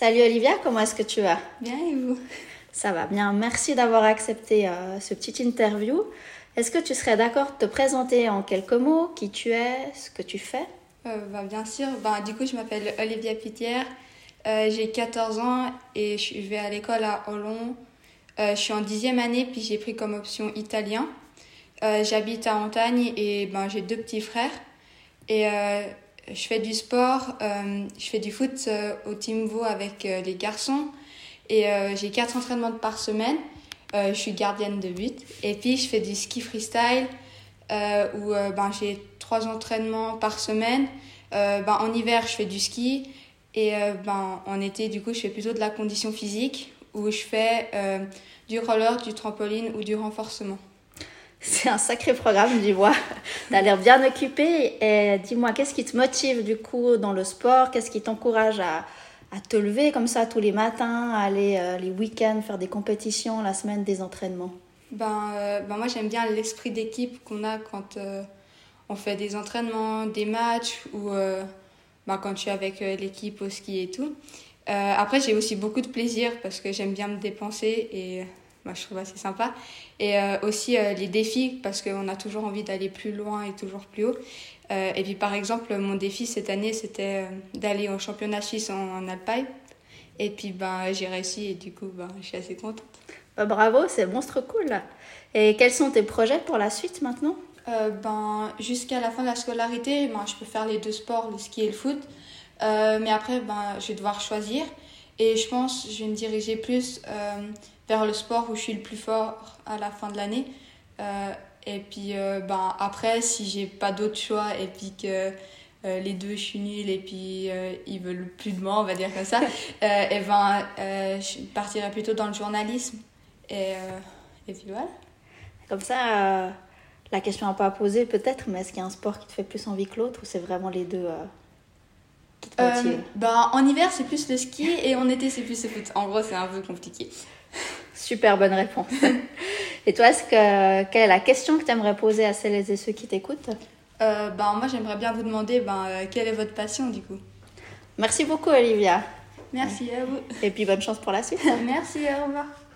Salut Olivia, comment est-ce que tu vas? Bien et vous? Ça va bien, merci d'avoir accepté ce petit interview. Est-ce que tu serais d'accord de te présenter en quelques mots, qui tu es, ce que tu fais? Bien sûr, du coup je m'appelle Olivia Pitière, j'ai 14 ans et je vais à l'école à Olon. Je suis en 10e année puis j'ai pris comme option italien. J'habite à Montagne et j'ai 2 petits frères et je fais du sport, je fais du foot au Team Vaux avec les garçons et j'ai 4 entraînements par semaine. Je suis gardienne de but et puis je fais du ski freestyle où j'ai 3 entraînements par semaine. En hiver je fais du ski et en été du coup je fais plutôt de la condition physique où je fais du roller, du trampoline ou du renforcement. C'est un sacré programme, tu vois. Tu as l'air bien occupée. Et dis-moi, qu'est-ce qui te motive du coup dans le sport? Qu'est-ce qui t'encourage à te lever comme ça tous les matins, à aller les week-ends, faire des compétitions, la semaine des entraînements? Moi j'aime bien l'esprit d'équipe qu'on a quand on fait des entraînements, des matchs ou quand je suis avec l'équipe au ski et tout. Après j'ai aussi beaucoup de plaisir parce que j'aime bien me dépenser et je trouve assez sympa. Et aussi les défis parce qu'on a toujours envie d'aller plus loin et toujours plus haut. Et puis par exemple mon défi cette année c'était d'aller au championnat suisse en alpine. Et puis j'ai réussi et du coup je suis assez contente. Bravo, c'est monstre cool là. Et quels sont tes projets pour la suite maintenant? Jusqu'à la fin de la scolarité, je peux faire les 2 sports, le ski et le foot. Mais après, je vais devoir choisir. Et je pense que je vais me diriger plus vers le sport où je suis le plus fort à la fin de l'année. Et puis après, si j'ai pas d'autre choix et puis que les 2 je suis nulle et puis ils veulent plus de moi, on va dire comme ça, je partirai plutôt dans le journalisme. Et puis voilà. Comme ça, la question n'a pas à poser peut-être, mais est-ce qu'il y a un sport qui te fait plus envie que l'autre ou c'est vraiment les deux qui te motivent? En hiver, c'est plus le ski et en été, c'est plus le foot. En gros, c'est un peu compliqué. Super bonne réponse. Et toi, quelle est la question que tu aimerais poser à celles et ceux qui t'écoutent? Moi, j'aimerais bien vous demander quelle est votre passion du coup? Merci beaucoup, Olivia. Merci à vous. Et puis bonne chance pour la suite. Merci, au revoir.